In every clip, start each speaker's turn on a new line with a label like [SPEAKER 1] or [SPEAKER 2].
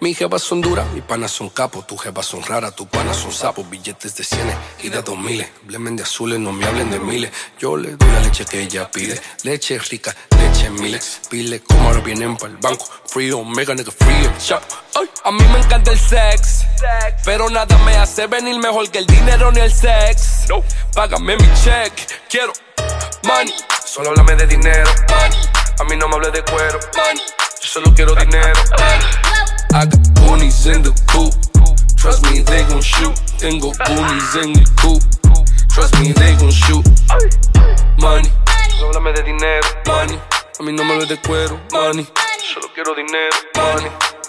[SPEAKER 1] Mis jevas son duras, mis panas son capos. Tus jevas son raras, tus panas son sapos. Billetes de 100 y de 2000. Hablen de azules, no me hablen de miles. Yo le doy la leche que ella pide. Leche rica, leche miles. Pile como ahora vienen para el banco. Free Omega, nigga, free el chapo. Ay, a mí me encanta el sex, pero nada me hace venir mejor que el dinero ni el sex. No. Págame mi check, quiero money. Solo háblame de dinero, money. A mí no me hable de cuero, money. Yo solo quiero dinero, money. I got goonies in the coop. Trust me, they gon' shoot. Tengo goonies en el coop. Trust me, they gon' shoot. Money. Solo háblame de dinero, money. A mí no me hable de cuero, money. Solo quiero dinero, money.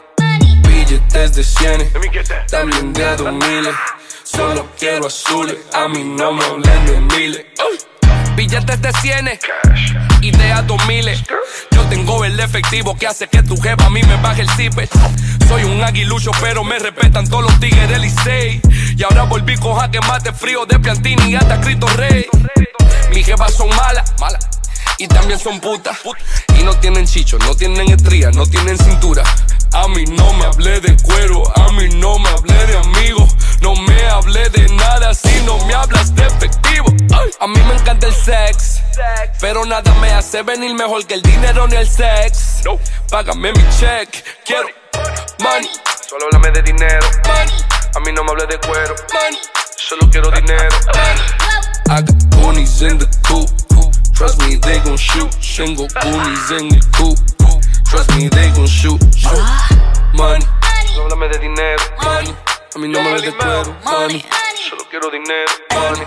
[SPEAKER 1] Billetes de 100, también de 2000. Solo quiero azules, a mí no me hablen de miles. Billetes de 100 y de a 2000. Yo tengo el efectivo que hace que tu jeva a mí me baje el zipper. Soy un aguilucho pero me respetan todos los tigres del Licey. Y ahora volví con jaque mate frío de Piantini y hasta Cristo Rey. Mis jevas son malas, y también son putas. Y no tienen chicho, no tienen estrías, no tienen cintura. A mí no me hablé de cuero, a mí no me hablé de amigos. No me hablé de nada si no me hablas de efectivo. Ay. A mí me encanta el sex, pero nada me hace venir mejor que el dinero ni el sex. No. Págame mi check, quiero money. Solo háblame de dinero, money. A mí no me hablé de cuero, money. Solo quiero dinero, money. I got goonies in the coop. Trust me, they gon' shoot. Tengo goonies en el coop. Trust me, they gon' shoot. Money. Solo háblame de dinero, money. A mí no me hables de cuero, money. Solo quiero dinero, money.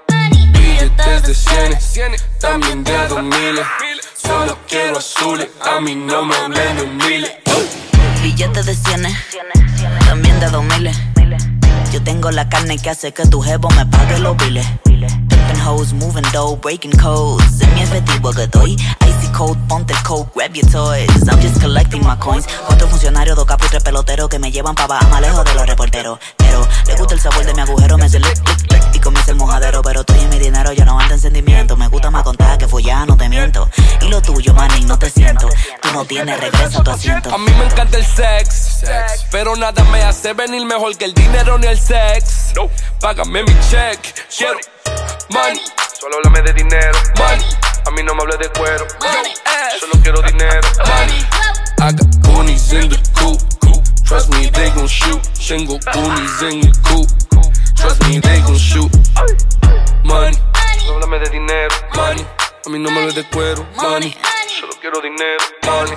[SPEAKER 1] Billetes de 100, también de a 2000. Solo quiero azules, a mí no me hablen de miles.
[SPEAKER 2] Billetes de 100, también de 2000. Yo tengo la carne que hace que tu jevo me pague los biles. Pimpin' hoes, moving dough, breaking codes. En mi efectivo que doy icy cold, ponte el coat, grab your toys. I'm just collecting my coins. 4 funcionarios, 2 capos y 3 peloteros que me llevan pa' bajar más lejos de los reporteros. Pero le gusta el sabor de mi agujero, me hace lick, lick, lick y comienza el mojadero. Pero estoy en mi dinero, yo no ando en sentimiento. Me gusta más contar que follar, no te miento. Y lo tuyo, manín, no te siento. Tú no tienes, regresa a tu asiento.
[SPEAKER 1] A mí me encanta el sex, pero nada me hace venir mejor que el dinero ni el sex. No. Págame mi check, quiero money. Solo háblame de dinero, money. A mí no me hable de cuero, money. Solo quiero dinero, money. I got goonies in the coop. Trust me, they gon' shoot. Tengo goonies en el coop. Trust me, they gon' shoot. Money. Solo háblame de dinero, money. A mí no me hable de cuero, money. Solo quiero dinero, money.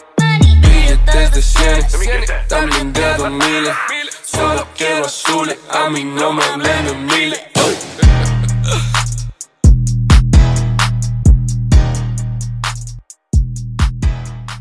[SPEAKER 1] Billetes de 100, también de a 2000. Solo quiero azules, a mí no me hablen de miles.